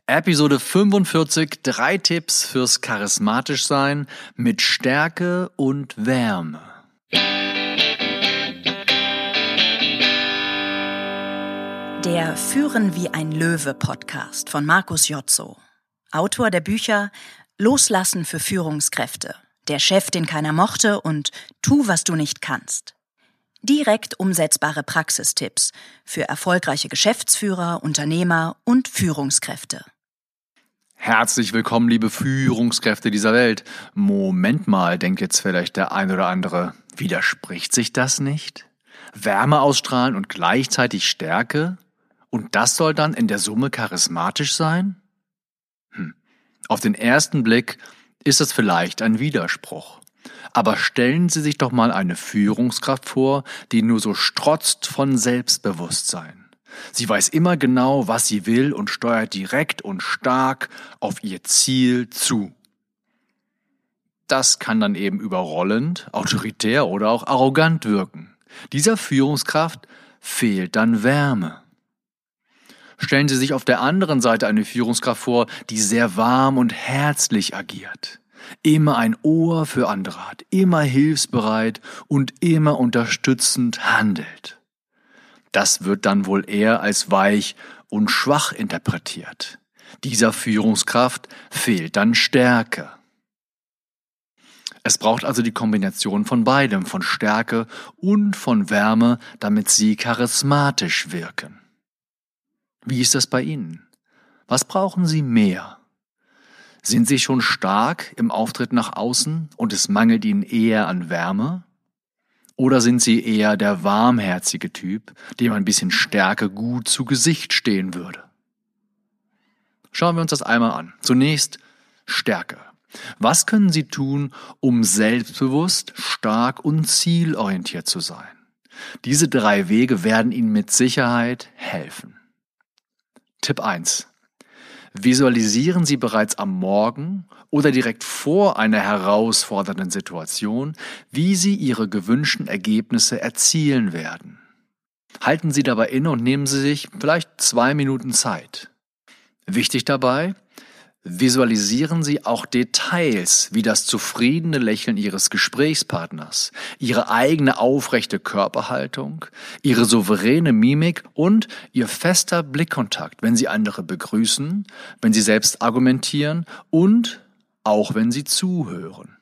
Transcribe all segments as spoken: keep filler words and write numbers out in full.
Episode fünfundvierzig, drei Tipps fürs charismatisch sein mit Stärke und Wärme. Der Führen wie ein Löwe Podcast von Markus Jotzo. Autor der Bücher Loslassen für Führungskräfte, Der Chef, den keiner mochte und Tu, was du nicht kannst. Direkt umsetzbare Praxistipps für erfolgreiche Geschäftsführer, Unternehmer und Führungskräfte. Herzlich willkommen, liebe Führungskräfte dieser Welt. Moment mal, denkt jetzt vielleicht der ein oder andere, widerspricht sich das nicht? Wärme ausstrahlen und gleichzeitig Stärke? Und das soll dann in der Summe charismatisch sein? Hm. Auf den ersten Blick ist es vielleicht ein Widerspruch. Aber stellen Sie sich doch mal eine Führungskraft vor, die nur so strotzt von Selbstbewusstsein. Sie weiß immer genau, was sie will und steuert direkt und stark auf ihr Ziel zu. Das kann dann eben überrollend, autoritär oder auch arrogant wirken. Dieser Führungskraft fehlt dann Wärme. Stellen Sie sich auf der anderen Seite eine Führungskraft vor, die sehr warm und herzlich agiert. Immer ein Ohr für andere hat, immer hilfsbereit und immer unterstützend handelt. Das wird dann wohl eher als weich und schwach interpretiert. Dieser Führungskraft fehlt dann Stärke. Es braucht also die Kombination von beidem, von Stärke und von Wärme, damit Sie charismatisch wirken. Wie ist das bei Ihnen? Was brauchen Sie mehr? Sind Sie schon stark im Auftritt nach außen und es mangelt Ihnen eher an Wärme? Oder sind Sie eher der warmherzige Typ, dem ein bisschen Stärke gut zu Gesicht stehen würde? Schauen wir uns das einmal an. Zunächst Stärke. Was können Sie tun, um selbstbewusst, stark und zielorientiert zu sein? Diese drei Wege werden Ihnen mit Sicherheit helfen. Tipp eins. Visualisieren Sie bereits am Morgen oder direkt vor einer herausfordernden Situation, wie Sie Ihre gewünschten Ergebnisse erzielen werden. Halten Sie dabei inne und nehmen Sie sich vielleicht zwei Minuten Zeit. Wichtig dabei, visualisieren Sie auch Details wie das zufriedene Lächeln Ihres Gesprächspartners, Ihre eigene aufrechte Körperhaltung, Ihre souveräne Mimik und Ihr fester Blickkontakt, wenn Sie andere begrüßen, wenn Sie selbst argumentieren und auch wenn Sie zuhören.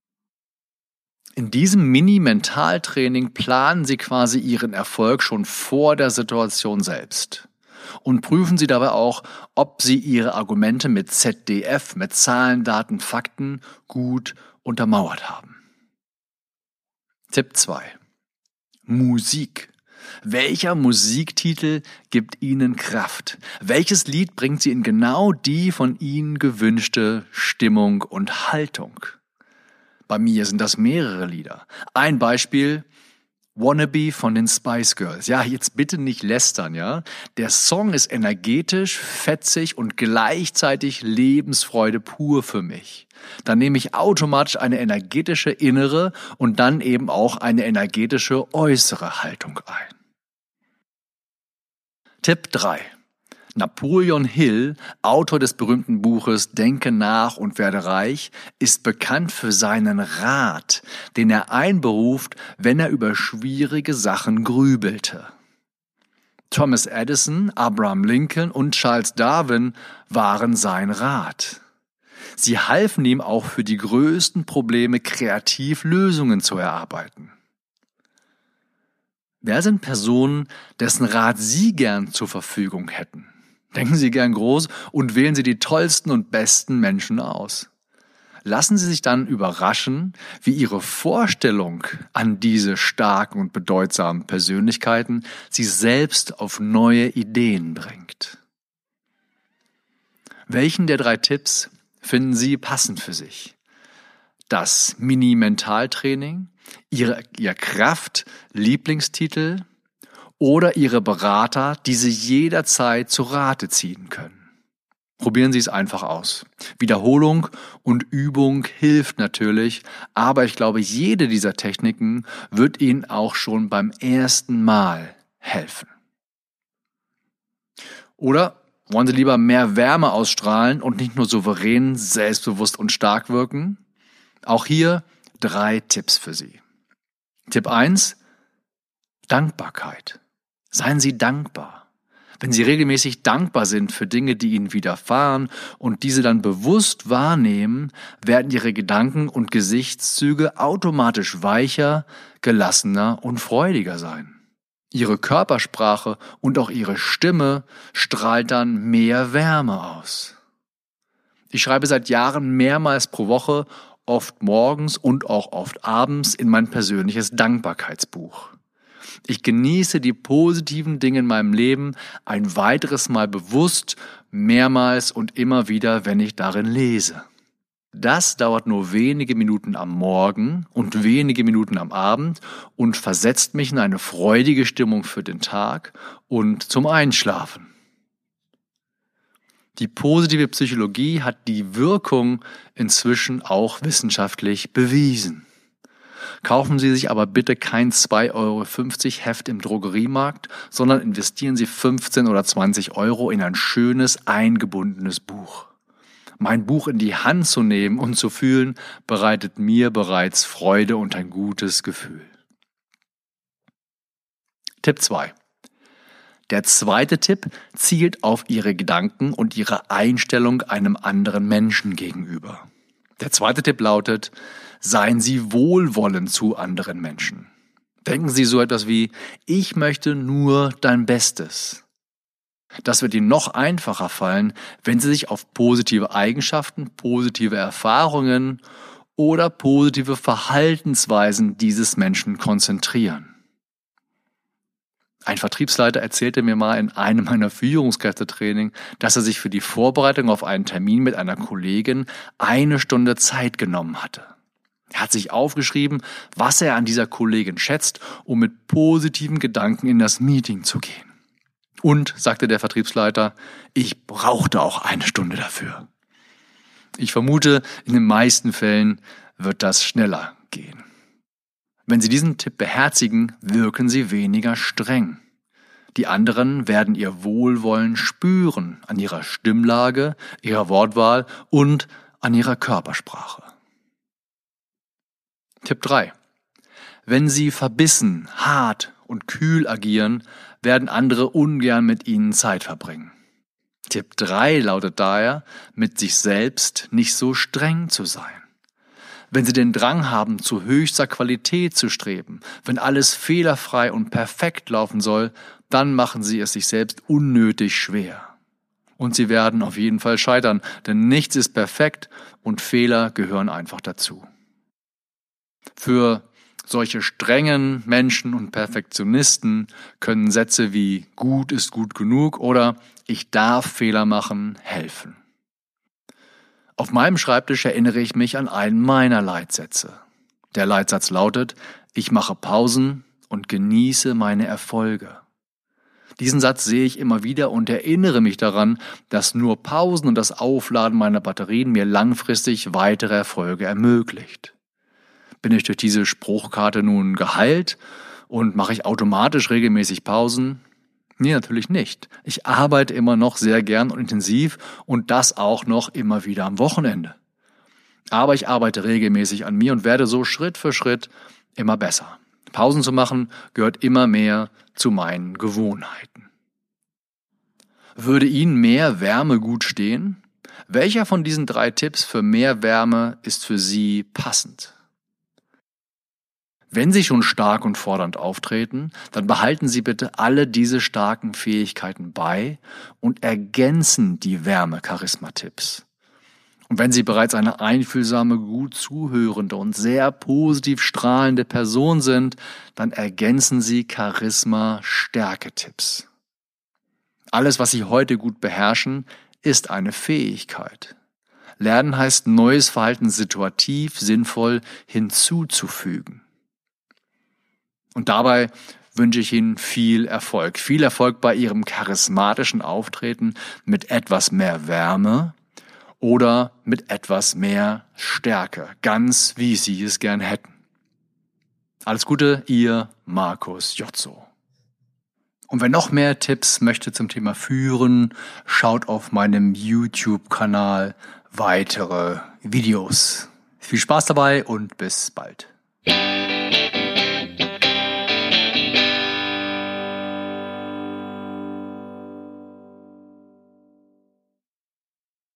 In diesem Mini-Mentaltraining planen Sie quasi Ihren Erfolg schon vor der Situation selbst. Und prüfen Sie dabei auch, ob Sie Ihre Argumente mit Z D F, mit Zahlen, Daten, Fakten gut untermauert haben. Tipp zwei. Musik. Welcher Musiktitel gibt Ihnen Kraft? Welches Lied bringt Sie in genau die von Ihnen gewünschte Stimmung und Haltung? Bei mir sind das mehrere Lieder. Ein Beispiel: Wannabe von den Spice Girls. Ja, jetzt bitte nicht lästern, ja. Der Song ist energetisch, fetzig und gleichzeitig Lebensfreude pur für mich. Dann nehme ich automatisch eine energetische innere und dann eben auch eine energetische äußere Haltung ein. Tipp drei. Napoleon Hill, Autor des berühmten Buches Denke nach und werde reich, ist bekannt für seinen Rat, den er einberuft, wenn er über schwierige Sachen grübelte. Thomas Edison, Abraham Lincoln und Charles Darwin waren sein Rat. Sie halfen ihm auch für die größten Probleme kreativ Lösungen zu erarbeiten. Wer sind Personen, dessen Rat Sie gern zur Verfügung hätten? Denken Sie gern groß und wählen Sie die tollsten und besten Menschen aus. Lassen Sie sich dann überraschen, wie Ihre Vorstellung an diese starken und bedeutsamen Persönlichkeiten Sie selbst auf neue Ideen bringt. Welchen der drei Tipps finden Sie passend für sich? Das Mini-Mentaltraining, Ihre, Ihr Kraft-Lieblingstitel oder Ihre Berater, die Sie jederzeit zu Rate ziehen können. Probieren Sie es einfach aus. Wiederholung und Übung hilft natürlich, aber ich glaube, jede dieser Techniken wird Ihnen auch schon beim ersten Mal helfen. Oder Wollen Sie lieber mehr Wärme ausstrahlen und nicht nur souverän, selbstbewusst und stark wirken? Auch hier drei Tipps für Sie. Tipp eins: Dankbarkeit. Seien Sie dankbar. Wenn Sie regelmäßig dankbar sind für Dinge, die Ihnen widerfahren und diese dann bewusst wahrnehmen, werden Ihre Gedanken und Gesichtszüge automatisch weicher, gelassener und freudiger sein. Ihre Körpersprache und auch Ihre Stimme strahlt dann mehr Wärme aus. Ich schreibe seit Jahren mehrmals pro Woche, oft morgens und auch oft abends, in mein persönliches Dankbarkeitsbuch. Ich genieße die positiven Dinge in meinem Leben ein weiteres Mal bewusst, mehrmals und immer wieder, wenn ich darin lese. Das dauert nur wenige Minuten am Morgen und wenige Minuten am Abend und versetzt mich in eine freudige Stimmung für den Tag und zum Einschlafen. Die positive Psychologie hat die Wirkung inzwischen auch wissenschaftlich bewiesen. Kaufen Sie sich aber bitte kein zwei Euro fünfzig Heft im Drogeriemarkt, sondern investieren Sie fünfzehn oder zwanzig Euro in ein schönes, eingebundenes Buch. Mein Buch in die Hand zu nehmen und zu fühlen, bereitet mir bereits Freude und ein gutes Gefühl. Tipp zwei. Der zweite Tipp zielt auf Ihre Gedanken und Ihre Einstellung einem anderen Menschen gegenüber. Der zweite Tipp lautet: Seien Sie wohlwollend zu anderen Menschen. Denken Sie so etwas wie: Ich möchte nur dein Bestes. Das wird Ihnen noch einfacher fallen, wenn Sie sich auf positive Eigenschaften, positive Erfahrungen oder positive Verhaltensweisen dieses Menschen konzentrieren. Ein Vertriebsleiter erzählte mir mal in einem meiner Führungskräftetraining, dass er sich für die Vorbereitung auf einen Termin mit einer Kollegin eine Stunde Zeit genommen hatte. Er hat sich aufgeschrieben, was er an dieser Kollegin schätzt, um mit positiven Gedanken in das Meeting zu gehen. Und, sagte der Vertriebsleiter, ich brauchte auch eine Stunde dafür. Ich vermute, in den meisten Fällen wird das schneller gehen. Wenn Sie diesen Tipp beherzigen, wirken Sie weniger streng. Die anderen werden Ihr Wohlwollen spüren an Ihrer Stimmlage, Ihrer Wortwahl und an Ihrer Körpersprache. Tipp drei. Wenn Sie verbissen, hart und kühl agieren, werden andere ungern mit Ihnen Zeit verbringen. Tipp drei lautet daher, mit sich selbst nicht so streng zu sein. Wenn Sie den Drang haben, zu höchster Qualität zu streben, wenn alles fehlerfrei und perfekt laufen soll, dann machen Sie es sich selbst unnötig schwer. Und Sie werden auf jeden Fall scheitern, denn nichts ist perfekt und Fehler gehören einfach dazu. Für solche strengen Menschen und Perfektionisten können Sätze wie gut ist gut genug oder ich darf Fehler machen helfen. Auf meinem Schreibtisch erinnere ich mich an einen meiner Leitsätze. Der Leitsatz lautet: Ich mache Pausen und genieße meine Erfolge. Diesen Satz sehe ich immer wieder und erinnere mich daran, dass nur Pausen und das Aufladen meiner Batterien mir langfristig weitere Erfolge ermöglicht. Bin ich durch diese Spruchkarte nun geheilt und mache ich automatisch regelmäßig Pausen? Nee, natürlich nicht. Ich arbeite immer noch sehr gern und intensiv und das auch noch immer wieder am Wochenende. Aber ich arbeite regelmäßig an mir und werde so Schritt für Schritt immer besser. Pausen zu machen gehört immer mehr zu meinen Gewohnheiten. Würde Ihnen mehr Wärme gut stehen? Welcher von diesen drei Tipps für mehr Wärme ist für Sie passend? Wenn Sie schon stark und fordernd auftreten, dann behalten Sie bitte alle diese starken Fähigkeiten bei und ergänzen die Wärme-Charisma-Tipps. Und wenn Sie bereits eine einfühlsame, gut zuhörende und sehr positiv strahlende Person sind, dann ergänzen Sie Charisma-Stärke-Tipps. Alles, was Sie heute gut beherrschen, ist eine Fähigkeit. Lernen heißt, neues Verhalten situativ, sinnvoll hinzuzufügen. Und dabei wünsche ich Ihnen viel Erfolg. Viel Erfolg bei Ihrem charismatischen Auftreten mit etwas mehr Wärme oder mit etwas mehr Stärke, ganz wie Sie es gern hätten. Alles Gute, Ihr Markus Jotzo. Und wer noch mehr Tipps möchte zum Thema Führen, schaut auf meinem YouTube-Kanal weitere Videos. Viel Spaß dabei und bis bald.